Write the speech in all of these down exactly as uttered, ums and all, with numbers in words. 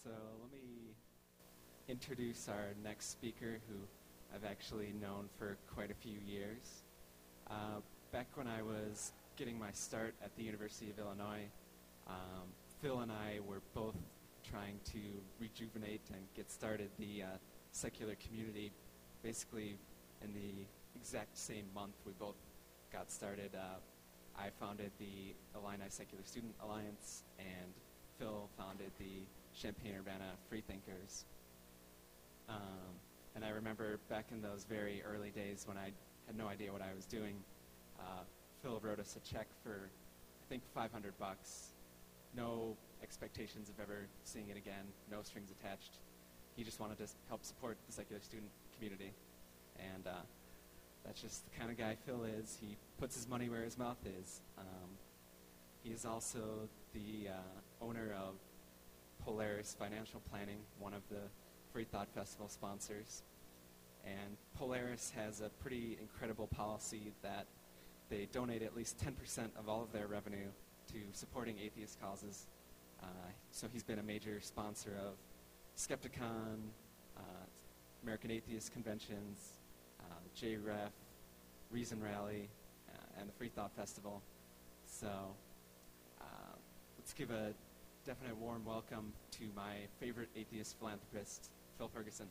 So let me introduce our next speaker, who I've actually known for quite a few years. Uh, back when I was getting my start at the University of Illinois, um, Phil and I were both trying to rejuvenate and get started the uh, secular community. Basically, in the exact same month we both got started, uh, I founded the Illini Secular Student Alliance, and Phil founded the Champaign-Urbana Freethinkers. Um, and I remember back in those very early days when I had no idea what I was doing, uh, Phil wrote us a check for, I think, five hundred bucks. No expectations of ever seeing it again, no strings attached. He just wanted to help support the secular student community. And uh, that's just the kind of guy Phil is. He puts his money where his mouth is. Um, he is also the uh, owner of Polaris Financial Planning, one of the Free Thought Festival sponsors. And Polaris has a pretty incredible policy that they donate at least ten percent of all of their revenue to supporting atheist causes. Uh, so he's been a major sponsor of Skepticon, uh, American Atheist Conventions, uh, J R E F, Reason Rally, uh, and the Free Thought Festival. So uh, let's give a definite warm welcome to my favorite atheist philanthropist, Phil Ferguson.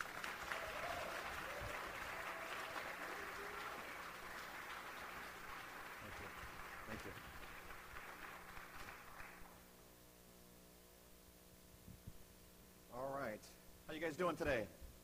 Thank you. Thank you. All right. How you guys doing today?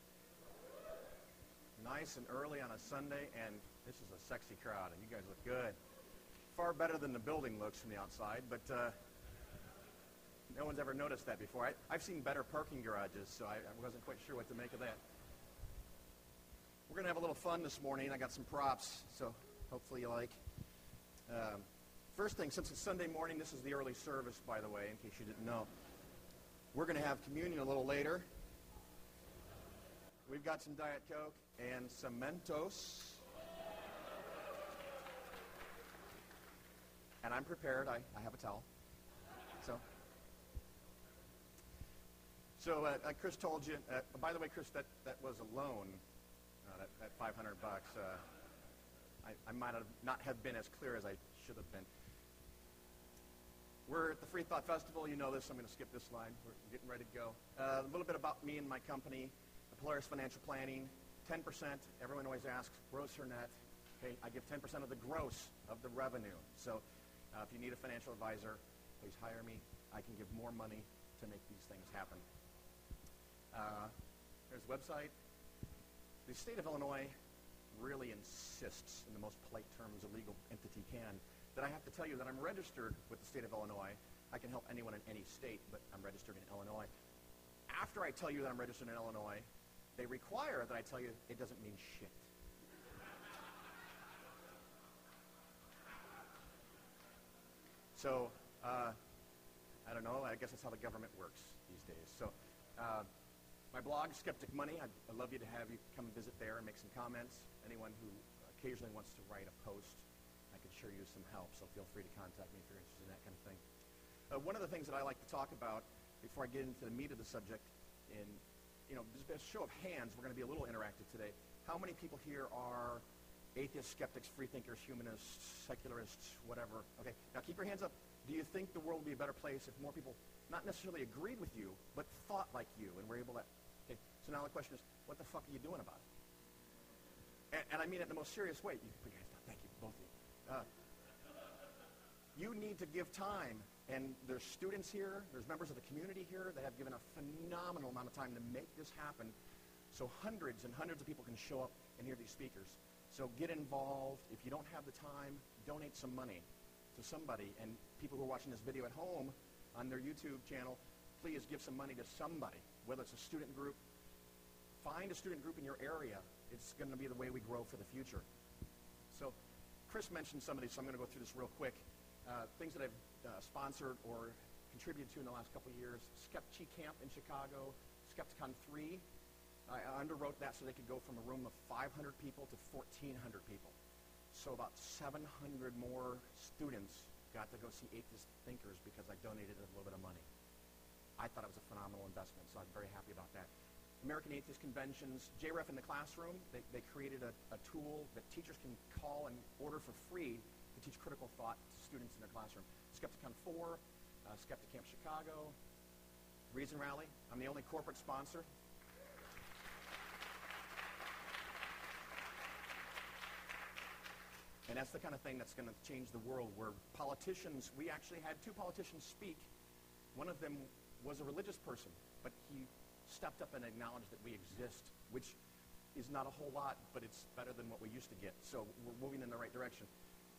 Nice and early on a Sunday, and this is a sexy crowd, and you guys look good. Far better than the building looks from the outside, but uh, no one's ever noticed that before. I, I've seen better parking garages, so I, I wasn't quite sure what to make of that. We're going to have a little fun this morning. I got some props, so hopefully you like. Um, first thing, since it's Sunday morning, this is the early service, by the way, in case you didn't know. We're going to have communion a little later. We've got some Diet Coke and some Mentos. And I'm prepared. I, I have a towel. So, so uh, uh, Chris told you, uh, by the way, Chris, that, that was a loan, uh, that, that five hundred bucks. Uh, I, I might have not have been as clear as I should have been. We're at the Free Thought Festival. You know this. I'm going to skip this slide. We're getting ready to go. Uh, a little bit about me and my company, Polaris Financial Planning. ten percent. Everyone always asks, gross or net. Okay, I give ten percent of the gross of the revenue. So uh, if you need a financial advisor, please hire me. I can give more money to make these things happen. Uh, there's the website. The state of Illinois really insists, in the most polite terms a legal entity can, that I have to tell you that I'm registered with the state of Illinois. I can help anyone in any state, but I'm registered in Illinois. After I tell you that I'm registered in Illinois, they require that I tell you it doesn't mean shit. So, uh, I don't know, I guess that's how the government works these days. So, uh, my blog, Skeptic Money, I'd, I'd love you to have you come visit there and make some comments. Anyone who occasionally wants to write a post, I could sure use some help, so feel free to contact me if you're interested in that kind of thing. Uh, one of the things that I like to talk about before I get into the meat of the subject, in, you know, just a show of hands, we're going to be a little interactive today. How many people here are atheists, skeptics, freethinkers, humanists, secularists, whatever? Okay, now keep your hands up. Do you think the world would be a better place if more people not necessarily agreed with you, but thought like you and were able to? Okay, so now the question is, what the fuck are you doing about it? And, and I mean it in the most serious way. You can put your hands down. Thank you, both of you. Uh, you need to give time. And there's students here, there's members of the community here that have given a phenomenal amount of time to make this happen, so hundreds and hundreds of people can show up and hear these speakers. So get involved. If you don't have the time, donate some money to somebody. And people who are watching this video at home on their YouTube channel, please give some money to somebody, whether it's a student group. Find a student group in your area. It's going to be the way we grow for the future. So Chris mentioned some of these, so I'm going to go through this real quick. Uh, things that I've uh, sponsored or contributed to in the last couple of years. Skepchi Camp in Chicago, Skepticon three. I underwrote that so they could go from a room of five hundred people to fourteen hundred people. So about seven hundred more students got to go see atheist thinkers because I donated a little bit of money. I thought it was a phenomenal investment, so I'm very happy about that. American Atheist Conventions, J R E F in the Classroom, they, they created a, a tool that teachers can call and order for free to teach critical thought to students in their classroom. Skepticon four, uh, Skeptic Camp Chicago, Reason Rally. I'm the only corporate sponsor. And that's the kind of thing that's going to change the world, where politicians, we actually had two politicians speak. One of them was a religious person, but he stepped up and acknowledged that we exist, which is not a whole lot, but it's better than what we used to get. So we're moving in the right direction.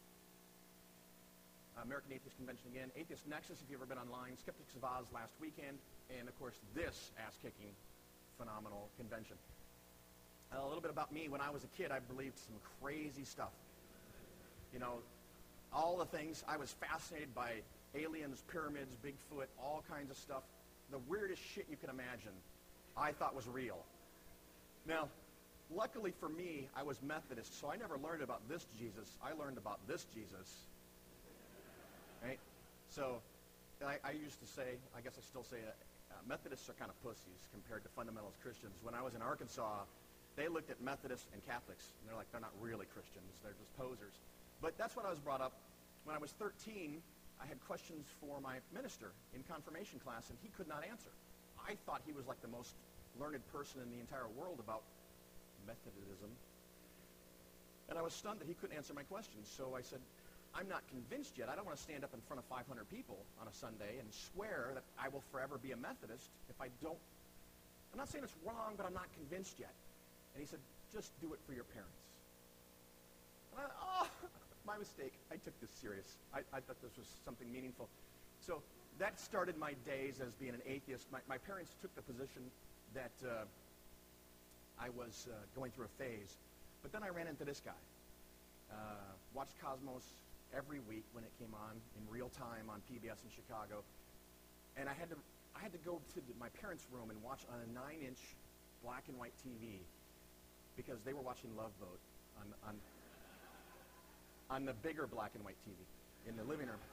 Uh, American Atheist Convention again, Atheist Nexus, if you've ever been online, Skeptics of Oz last weekend, and of course this ass-kicking, phenomenal convention. Uh, a little bit about me. When I was a kid, I believed some crazy stuff. You know, all the things. I was fascinated by aliens, pyramids, Bigfoot, all kinds of stuff. The weirdest shit you can imagine, I thought was real. Now, luckily for me, I was Methodist, so I never learned about this Jesus. I learned about this Jesus. Right? So, I, I used to say, I guess I still say, uh, uh, Methodists are kind of pussies compared to fundamentalist Christians. When I was in Arkansas, they looked at Methodists and Catholics, and they're like, they're not really Christians. They're just posers. But that's what I was brought up. When I was thirteen, I had questions for my minister in confirmation class, and he could not answer. I thought he was like the most learned person in the entire world about Methodism. And I was stunned that he couldn't answer my questions. So I said, I'm not convinced yet. I don't want to stand up in front of five hundred people on a Sunday and swear that I will forever be a Methodist if I don't. I'm not saying it's wrong, but I'm not convinced yet. And he said, just do it for your parents. And I, oh, my mistake. I took this serious. I, I thought this was something meaningful. So that started my days as being an atheist. My, my parents took the position that uh, I was uh, going through a phase. But then I ran into this guy. Uh, watched Cosmos every week when it came on in real time on P B S in Chicago. And I had to I had to go to the, my parents' room and watch on a nine-inch black and white T V because they were watching Love Boat on, on on the bigger black and white T V in the living room.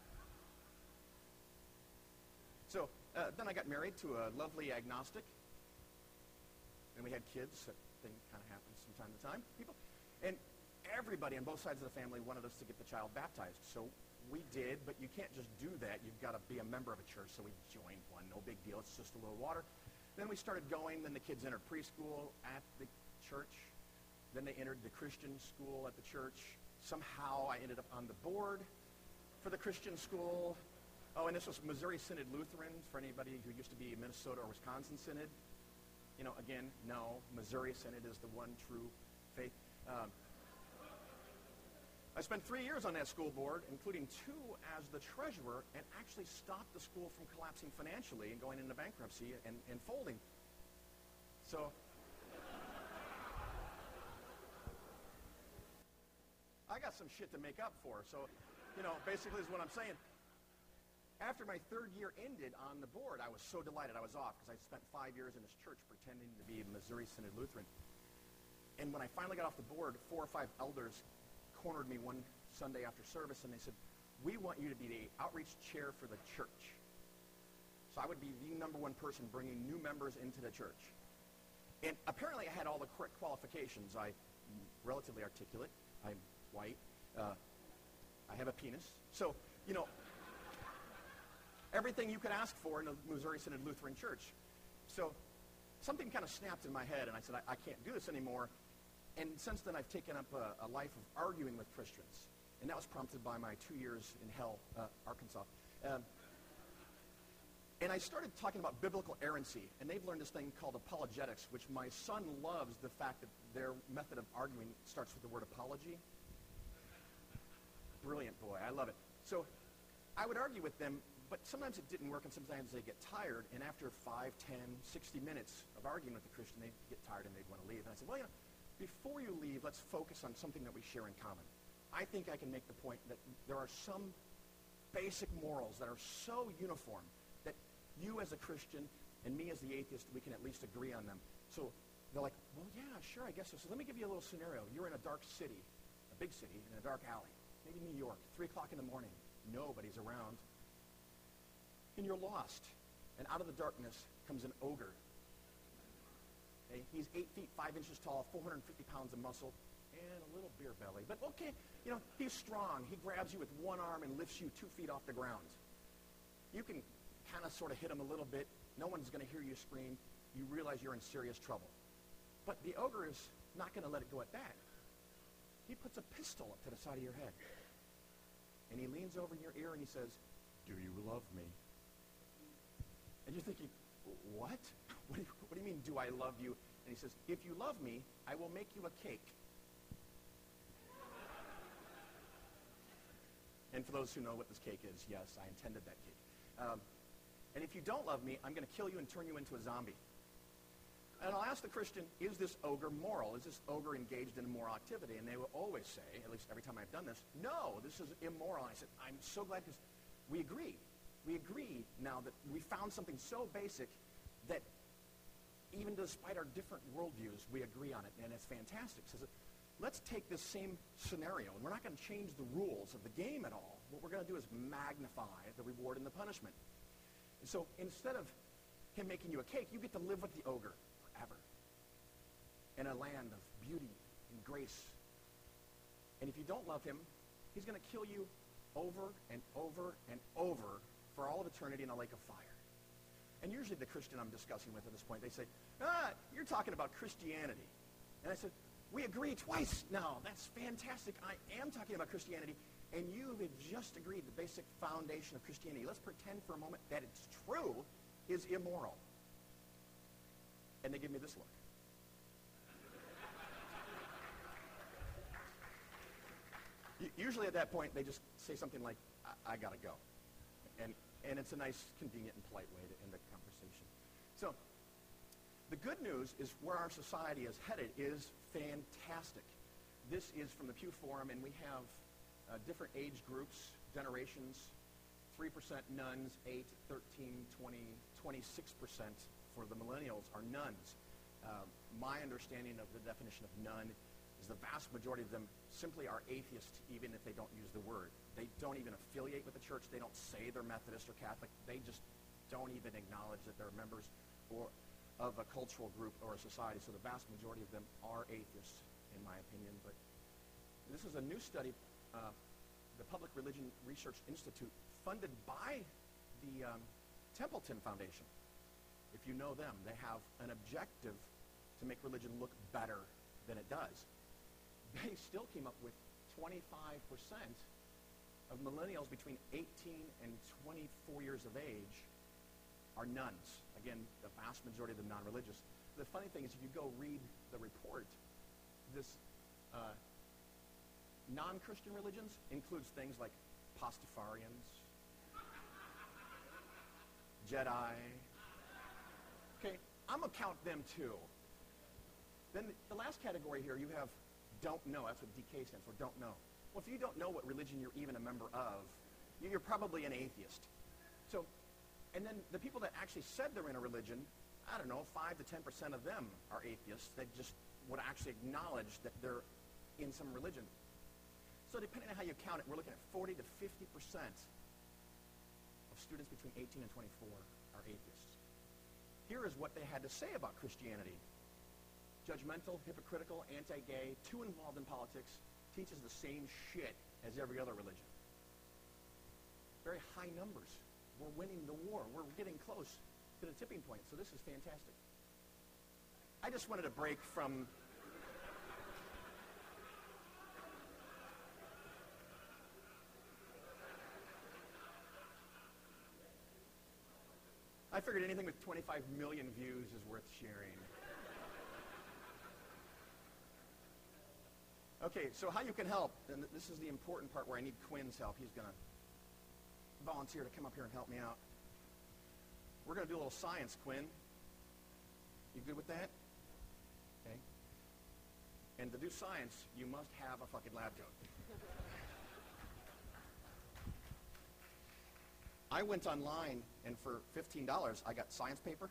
So uh, then I got married to a lovely agnostic, and we had kids. That thing kind of happens from time to time, people. And everybody on both sides of the family wanted us to get the child baptized. So we did, but you can't just do that. You've got to be a member of a church. So we joined one. No big deal. It's just a little water. Then we started going. Then the kids entered preschool at the church. Then they entered the Christian school at the church. Somehow I ended up on the board for the Christian school. Oh, and this was Missouri Synod Lutheran, for anybody who used to be Minnesota or Wisconsin Synod. You know, again, no, Missouri Synod is the one true faith. Um, I spent three years on that school board, including two as the treasurer, and actually stopped the school from collapsing financially and going into bankruptcy and, and folding. So I got some shit to make up for. So, you know, basically is what I'm saying. After my third year ended on the board, I was so delighted I was off because I spent five years in this church pretending to be a Missouri Synod Lutheran. And when I finally got off the board, four or five elders cornered me one Sunday after service, and they said, we want you to be the outreach chair for the church. So I would be the number one person bringing new members into the church. And apparently I had all the correct qualifications. I'm relatively articulate. I'm white. Uh, I have a penis. So, you know, everything you could ask for in a Missouri Synod Lutheran church. So something kind of snapped in my head, and I said, I, I can't do this anymore. And since then, I've taken up a, a life of arguing with Christians. And that was prompted by my two years in hell, uh, Arkansas. Um, and I started talking about biblical errancy. And they've learned this thing called apologetics, which my son loves the fact that their method of arguing starts with the word apology. Brilliant boy. I love it. So I would argue with them, but sometimes it didn't work, and sometimes they get tired. And after five, ten, sixty minutes of arguing with the Christian, they'd get tired and they'd want to leave. And I said, well, you know, before you leave, let's focus on something that we share in common. I think I can make the point that there are some basic morals that are so uniform that you as a Christian and me as the atheist, we can at least agree on them. So they're like, well, yeah, sure, I guess so. So let me give you a little scenario. You're in a dark city, a big city, in a dark alley, maybe New York, three o'clock in the morning. Nobody's around. And you're lost. And out of the darkness comes an ogre. Okay? He's eight feet, five inches tall, four hundred fifty pounds of muscle, and a little beer belly. But okay, you know, he's strong. He grabs you with one arm and lifts you two feet off the ground. You can kind of sort of hit him a little bit. No one's going to hear you scream. You realize you're in serious trouble. But the ogre is not going to let it go at that. He puts a pistol up to the side of your head. And he leans over in your ear and he says, "Do you love me?" And you're thinking, what? What do you, what do you mean, do I love you? And he says, "If you love me, I will make you a cake." And for those who know what this cake is, yes, I intended that cake. Um, and if you don't love me, I'm going to kill you and turn you into a zombie. And I'll ask the Christian, is this ogre moral? Is this ogre engaged in immoral activity? And they will always say, at least every time I've done this, no, this is immoral. And I said, I'm so glad because we agree. We agree now that we found something so basic that even despite our different worldviews, we agree on it, and it's fantastic. So let's take this same scenario, and we're not going to change the rules of the game at all. What we're going to do is magnify the reward and the punishment. And so instead of him making you a cake, you get to live with the ogre forever in a land of beauty and grace. And if you don't love him, he's going to kill you over and over and over for all of eternity in a lake of fire. And usually the Christian I'm discussing with at this point, they say, ah, you're talking about Christianity. And I said, we agree twice now. That's fantastic. I am talking about Christianity. And you have just agreed the basic foundation of Christianity. Let's pretend for a moment that it's true is immoral. And they give me this look. Usually at that point, they just say something like, I, I got to go. And, and it's a nice, convenient, and polite way to end the conversation. So the good news is where our society is headed is fantastic. This is from the Pew Forum, and we have uh, different age groups, generations, three percent nuns, eight, thirteen, twenty, twenty-six percent for the millennials are nuns. Uh, my understanding of the definition of nun is the vast majority of them simply are atheists, even if they don't use the word. They don't even affiliate with the church. They don't say they're Methodist or Catholic. They just don't even acknowledge that they're members or of a cultural group or a society. So the vast majority of them are atheists, in my opinion. But this is a new study, uh, the Public Religion Research Institute, funded by the um, Templeton Foundation. If you know them, they have an objective to make religion look better than it does. They still came up with twenty-five percent of millennials between eighteen and twenty-four years of age are nuns. Again, the vast majority of them non-religious. The funny thing is, if you go read the report, this uh, non-Christian religions includes things like Pastafarians, Jedi. Okay, I'm going to count them too. Then the, the last category here, you have don't know. That's what D K stands for, don't know. Well, if you don't know what religion you're even a member of, you're probably an atheist. So, and then the people that actually said they're in a religion, I don't know, five to ten percent of them are atheists. They just would actually acknowledge that they're in some religion. So depending on how you count it, we're looking at forty to fifty percent of students between eighteen and twenty-four are atheists. Here is what they had to say about Christianity. Judgmental, hypocritical, anti-gay, too involved in politics, teaches the same shit as every other religion. Very high numbers. We're winning the war. We're getting close to the tipping point. So this is fantastic. I just wanted a break from I figured anything with twenty-five million views is worth sharing. Okay, so how you can help, and this is the important part where I need Quinn's help. He's going to volunteer to come up here and help me out. We're going to do a little science, Quinn. You good with that? Okay. And to do science, you must have a fucking lab coat. I went online, and for fifteen dollars, I got science paper.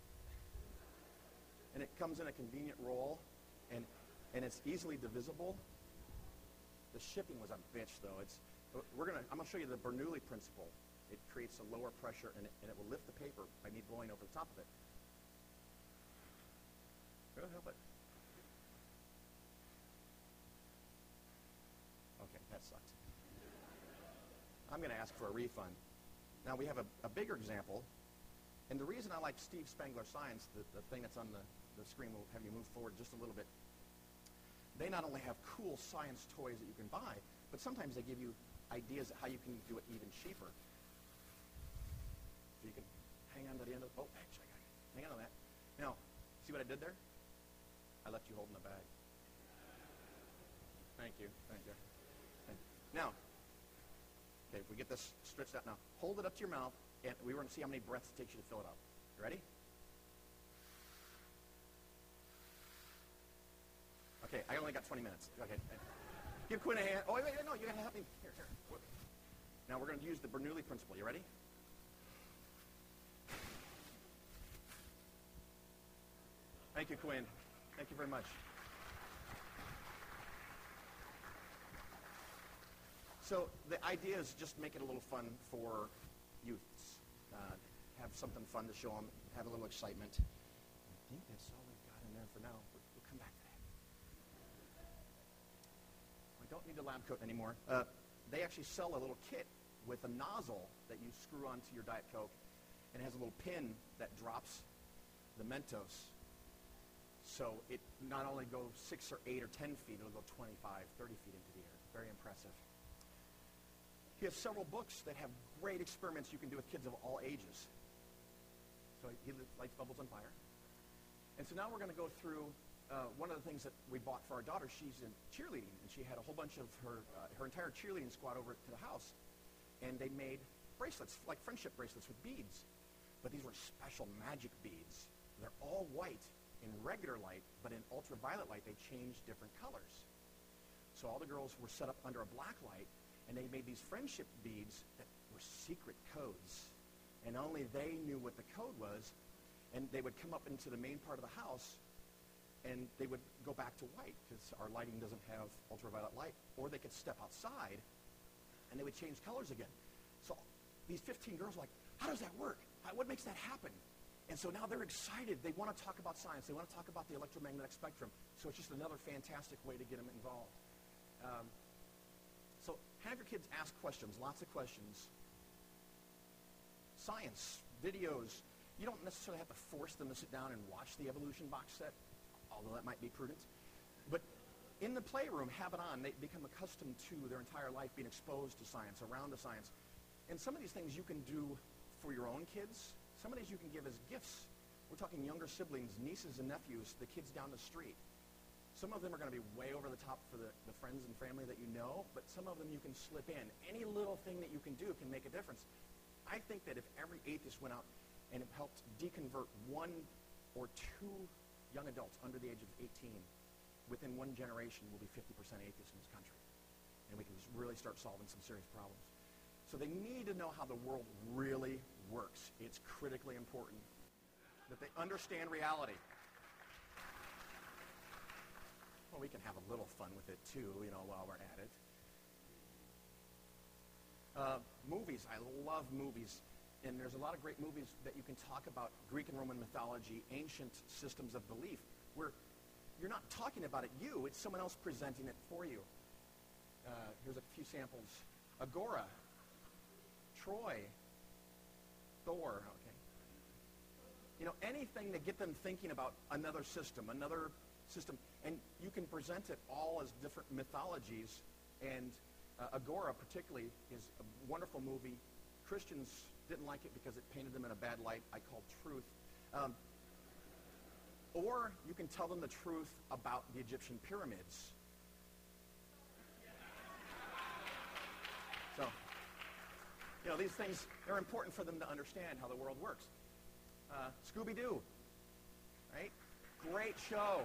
And it comes in a convenient roll, and and it's easily divisible. The shipping was a bitch, though. It's we're gonna. I'm gonna show you the Bernoulli principle. It creates a lower pressure, and it, and it will lift the paper by me blowing over the top of it. Go help it. Okay, that sucked. I'm going to ask for a refund. Now we have a, a bigger example, and the reason I like Steve Spangler Science, the, the thing that's on the, the screen, will have you move forward just a little bit. They not only have cool science toys that you can buy, but sometimes they give you ideas of how you can do it even cheaper. So you can hang on to the end of the, oh, actually, I got it. Hang on to that. Now, see what I did there? I left you holding the bag. Thank you, thank you. Thank you. Now, okay, if we get this stretched out now, hold it up to your mouth, and we want to see how many breaths it takes you to fill it up. You ready? Okay, I only got twenty minutes. Okay. Give Quinn a hand. Oh, wait, wait, no, you got to help me. Here, here. Now we're going to use the Bernoulli principle. You ready? Thank you, Quinn. Thank you very much. So the idea is just make it a little fun for youths. Uh, have something fun to show them, have a little excitement. I think that's all we've got in there for now. We'll, we'll come back to that. We don't need the lab coat anymore. Uh, they actually sell a little kit with a nozzle that you screw onto your Diet Coke, and it has a little pin that drops the Mentos. So it not only goes six or eight or ten feet, it'll go twenty-five, thirty feet into the air. Very impressive. He has several books that have great experiments you can do with kids of all ages. So he lights bubbles on fire. And so now we're going to go through uh, one of the things that we bought for our daughter. She's in cheerleading, and she had a whole bunch of her, uh, her entire cheerleading squad over to the house. And they made bracelets, like friendship bracelets with beads. But these were special magic beads. They're all white in regular light, but in ultraviolet light, they changed different colors. So all the girls were set up under a black light, and they made these friendship beads that were secret codes. And only they knew what the code was. And they would come up into the main part of the house, and they would go back to white, because our lighting doesn't have ultraviolet light. Or they could step outside, and they would change colors again. So these fifteen girls were like, how does that work? How, what makes that happen? And so now they're excited. They want to talk about science. They want to talk about the electromagnetic spectrum. So it's just another fantastic way to get them involved. Um, So have your kids ask questions, lots of questions. Science, videos. You don't necessarily have to force them to sit down and watch the evolution box set, although that might be prudent. But in the playroom, have it on. They become accustomed to their entire life being exposed to science, around the science. And some of these things you can do for your own kids. Some of these you can give as gifts. We're talking younger siblings, nieces and nephews, the kids down the street. Some of them are going to be way over the top for the, the friends and family that you know, but some of them you can slip in. Any little thing that you can do can make a difference. I think that if every atheist went out and it helped deconvert one or two young adults under the age of eighteen, within one generation we'll be fifty percent atheists in this country. And we can really start solving some serious problems. So they need to know how the world really works. It's critically important that they understand reality. Well, we can have a little fun with it too, you know, while we're at it. Uh, movies. I love movies. And there's a lot of great movies that you can talk about Greek and Roman mythology, ancient systems of belief, where you're not talking about it you, it's someone else presenting it for you. Uh, here's a few samples. Agora, Troy, Thor, okay. You know, anything to get them thinking about another system, another system. And you can present it all as different mythologies. And uh, Agora particularly is a wonderful movie. Christians didn't like it because it painted them in a bad light. I call truth. Um, or you can tell them the truth about the Egyptian pyramids. So, you know, these things are important for them to understand how the world works. Uh, Scooby-Doo, right? Great show.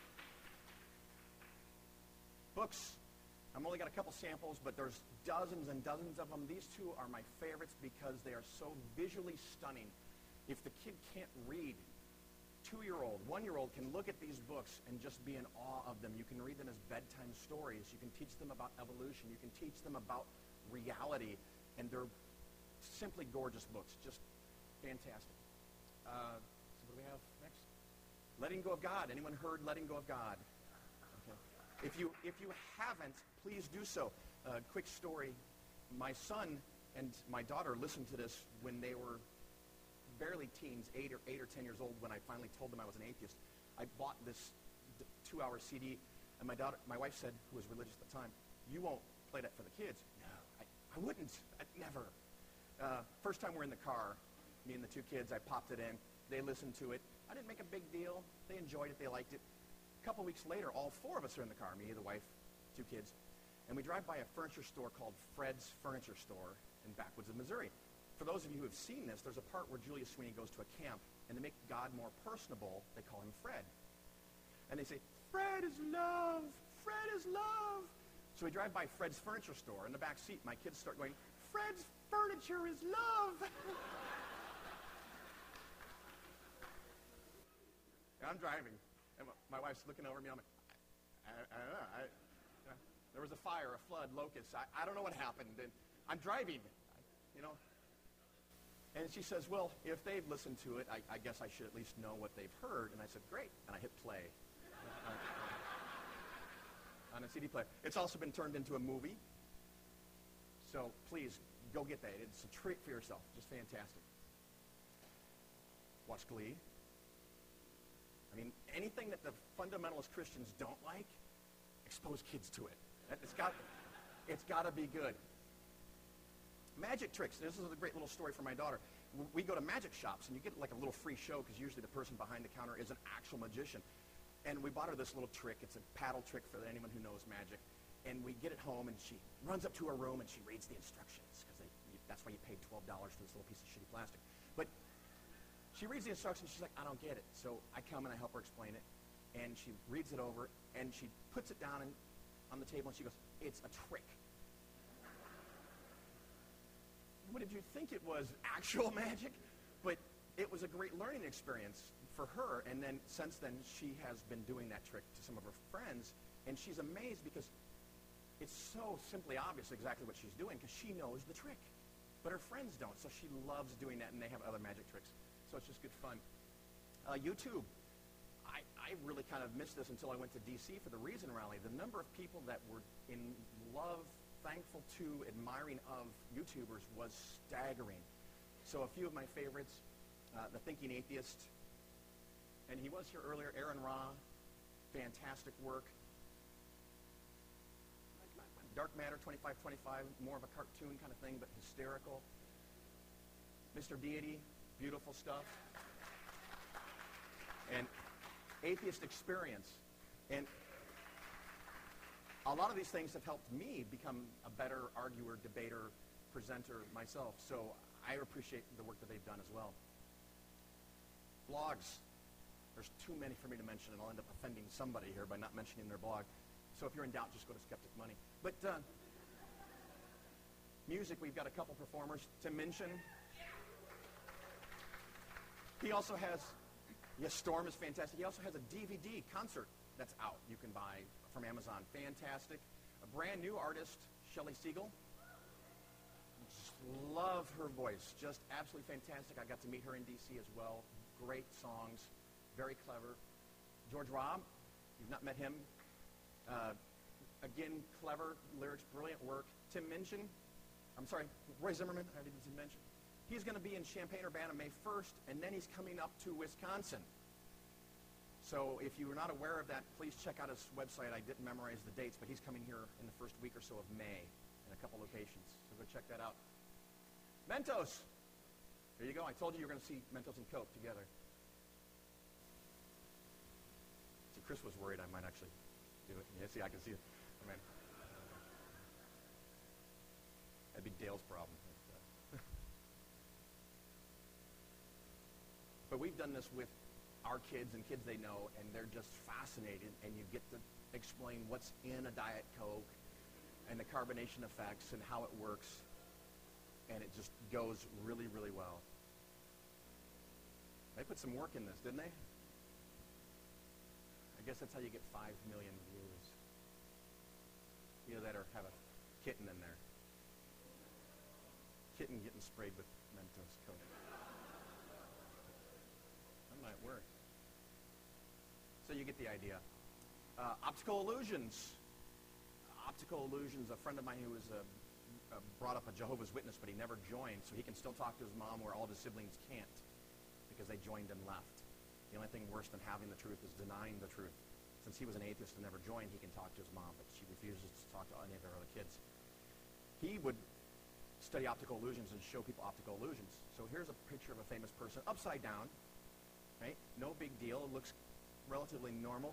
Books. I've only got a couple samples, but there's dozens and dozens of them. These two are my favorites because they are so visually stunning. If the kid can't read, two-year-old, one-year-old can look at these books and just be in awe of them. You can read them as bedtime stories. You can teach them about evolution. You can teach them about reality. And they're simply gorgeous books, just fantastic. Uh, so what do we have next? Letting Go of God. Anyone heard Letting Go of God? Okay. If you, if you haven't, please do so. Uh, quick story. My son and my daughter listened to this when they were barely teens, eight or eight or ten years old, when I finally told them I was an atheist. I bought this two-hour C D, and my daughter, my wife said, who was religious at the time, "You won't play that for the kids." No, I, I wouldn't. I'd never. Uh, first time we're in the car, me and the two kids, I popped it in. They listened to it. I didn't make a big deal. They enjoyed it. They liked it. A couple weeks later, all four of us are in the car, me, the wife, two kids, and we drive by a furniture store called Fred's Furniture Store in backwoods of Missouri. For those of you who have seen this, there's a part where Julius Sweeney goes to a camp, and to make God more personable, they call him Fred. And they say, "Fred is love! Fred is love!" So we drive by Fred's Furniture Store. In the back seat, my kids start going, "Fred's furniture is love!" I'm driving, and my wife's looking over me. I'm like, I, I, I don't know. I, you know, there was a fire, a flood, locusts. I, I don't know what happened. And I'm driving, you know. And she says, "Well, if they've listened to it, I, I guess I should at least know what they've heard." And I said, "Great." And I hit play on a C D player. It's also been turned into a movie. So please, go get that. It's a treat for yourself. Just fantastic. Watch Glee. I mean, anything that the fundamentalist Christians don't like, expose kids to it. It's got, it's got to be good. Magic tricks. This is a great little story for my daughter. We go to magic shops, and you get like a little free show because usually the person behind the counter is an actual magician. And we bought her this little trick. It's a paddle trick for anyone who knows magic. And we get it home, and she runs up to her room, and she reads the instructions because that's why you paid twelve dollars for this little piece of shitty plastic. But she reads the instructions. She's like, "I don't get it." So I come and I help her explain it. And she reads it over, and she puts it down in, on the table, and she goes, "It's a trick." What did you think it was? Actual magic? But it was a great learning experience for her. And then since then, she has been doing that trick to some of her friends. And she's amazed because it's so simply obvious exactly what she's doing because she knows the trick. But her friends don't. So she loves doing that, and they have other magic tricks. So it's just good fun. Uh, YouTube. I, I really kind of missed this until I went to D C for the Reason Rally. The number of people that were in love, thankful to, admiring of YouTubers was staggering. So a few of my favorites, uh, The Thinking Atheist, and he was here earlier, Aaron Ra, fantastic work. Dark Matter twenty-five twenty-five, more of a cartoon kind of thing, but hysterical. Mister Deity, beautiful stuff. And Atheist Experience. And a lot of these things have helped me become a better arguer, debater, presenter myself. So I appreciate the work that they've done as well. Blogs. There's too many for me to mention, and I'll end up offending somebody here by not mentioning their blog. So if you're in doubt, just go to Skeptic Money. But uh, music, we've got a couple performers. Tim Minchin. He also has, yes, Storm is fantastic. He also has a D V D concert that's out you can buy from Amazon. Fantastic. A brand new artist, Shelley Siegel. Just love her voice. Just absolutely fantastic. I got to meet her in D C as well. Great songs. Very clever. George Robb. You've not met him. Uh, again, clever lyrics, brilliant work. Tim Minchin. I'm sorry, Roy Zimmerman. I didn't mention. He's going to be in Champaign-Urbana May first, and then he's coming up to Wisconsin. So if you were not aware of that, please check out his website. I didn't memorize the dates, but he's coming here in the first week or so of May in a couple locations. So go check that out. Mentos. There you go. I told you you were going to see Mentos and Coke together. See, Chris was worried I might actually do it. Yeah, see, I can see it. I mean, that'd be Dale's problem. But we've done this with our kids and kids they know, and they're just fascinated, and you get to explain what's in a Diet Coke and the carbonation effects and how it works, and it just goes really, really well. They put some work in this, didn't they? I guess that's how you get five million views. You know that, or have a kitten in there. kitten getting sprayed with Mentos Coke. That might work. So you get the idea. Uh, optical illusions. Optical illusions. A friend of mine who was uh, uh, brought up a Jehovah's Witness, but he never joined, so he can still talk to his mom where all of his siblings can't because they joined and left. The only thing worse than having the truth is denying the truth. Since he was an atheist and never joined, he can talk to his mom, but she refuses to talk to any of their other kids. He would study optical illusions and show people optical illusions. So here's a picture of a famous person upside down. Right? No big deal. It looks relatively normal.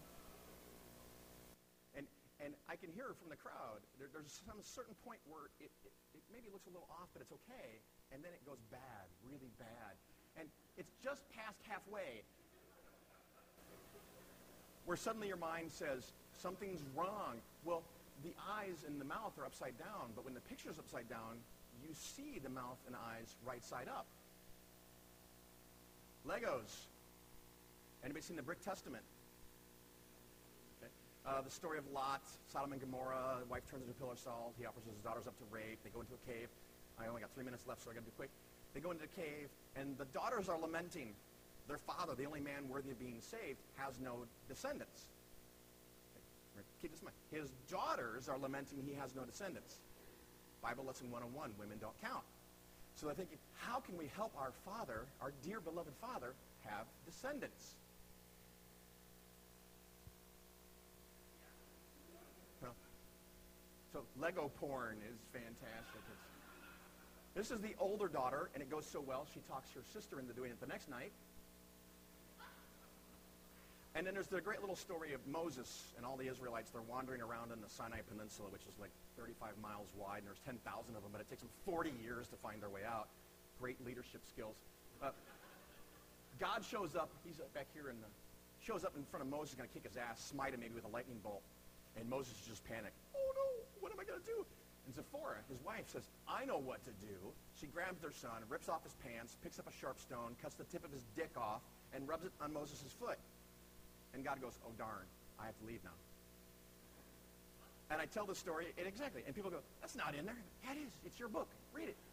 And and I can hear from the crowd. There, there's some certain point where it, it, it maybe looks a little off, but it's okay. And then it goes bad, really bad. And it's just past halfway where suddenly your mind says, something's wrong. Well, the eyes and the mouth are upside down, but when the picture's upside down, you see the mouth and eyes right side up. Legos. Anybody seen the Brick Testament? Okay. Uh, the story of Lot, Sodom and Gomorrah, the wife turns into a pillar of salt, he offers his daughters up to rape, they go into a cave. I only got three minutes left, so I gotta be quick. They go into the cave, and the daughters are lamenting. Their father, the only man worthy of being saved, has no descendants. Okay. Keep this in mind. His daughters are lamenting he has no descendants. Bible lesson one oh one, women don't count. So they're thinking, how can we help our father, our dear beloved father, have descendants? Well, so Lego porn is fantastic. It's, this is the older daughter, and it goes so well, she talks her sister into doing it the next night. And then there's the great little story of Moses and all the Israelites. They're wandering around in the Sinai Peninsula, which is like thirty-five miles wide, and there's ten thousand of them, but it takes them forty years to find their way out. Great leadership skills. Uh, God shows up. He's back here and shows up in front of Moses, going to kick his ass, smite him maybe with a lightning bolt. And Moses is just panicked. Oh, no, what am I going to do? And Zipporah, his wife, says, I know what to do. She grabs their son, rips off his pants, picks up a sharp stone, cuts the tip of his dick off, and rubs it on Moses' foot. And God goes, oh, darn, I have to leave now. And I tell the story, and exactly, and people go, that's not in there. Yeah, it is. It's your book. Read it.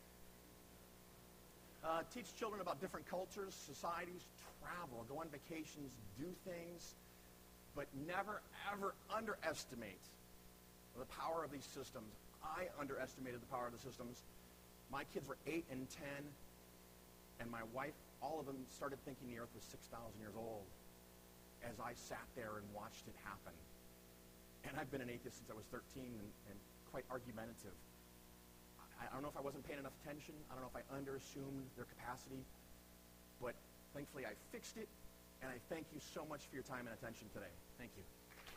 Uh, teach children about different cultures, societies, travel, go on vacations, do things, but never, ever underestimate the power of these systems. I underestimated the power of the systems. My kids were eight and ten, and my wife, all of them started thinking the earth was six thousand years old as I sat there and watched it happen. And I've been an atheist since I was thirteen and, and quite argumentative. I, I don't know if I wasn't paying enough attention. I don't know if I underassumed their capacity. But thankfully I fixed it, and I thank you so much for your time and attention today. Thank you.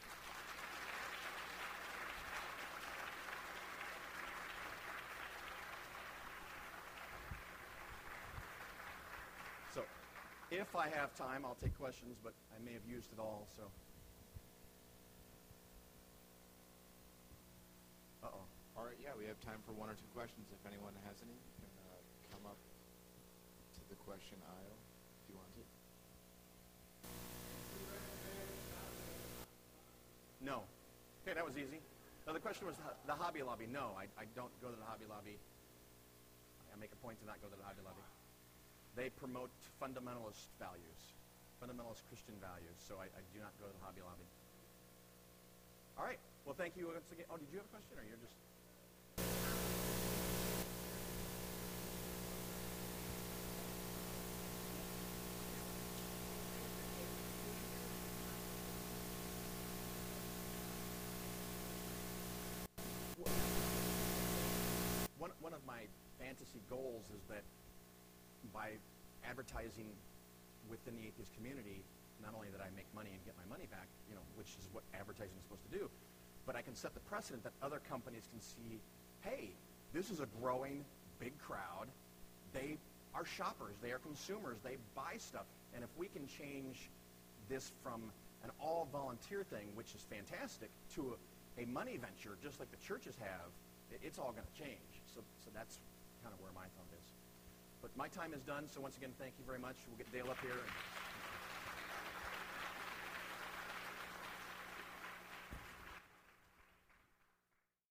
So, if I have time, I'll take questions, but I may have used it all, so. Uh-oh. All right, yeah, we have time for one or two questions. If anyone has any, you can uh, come up to the question aisle if you want to. No. Okay, that was easy. No, the question was the, the Hobby Lobby. No, I, I don't go to the Hobby Lobby. I make a point to not go to the Hobby Lobby. They promote fundamentalist values, fundamentalist Christian values, so I, I do not go to the Hobby Lobby. All right. Well, thank you once again. Oh, did you have a question, or you're just... One, one of my fantasy goals is that by advertising within the atheist community, not only that I make money and get my money back, you know, which is what advertising is supposed to do, but I can set the precedent that other companies can see, hey, this is a growing big crowd. They are shoppers. They are consumers. They buy stuff. And if we can change this from an all-volunteer thing, which is fantastic, to a, a money venture, just like the churches have, it, it's all going to change. So, so that's kind of where my thought is. But my time is done, so once again, thank you very much. We'll get Dale up here.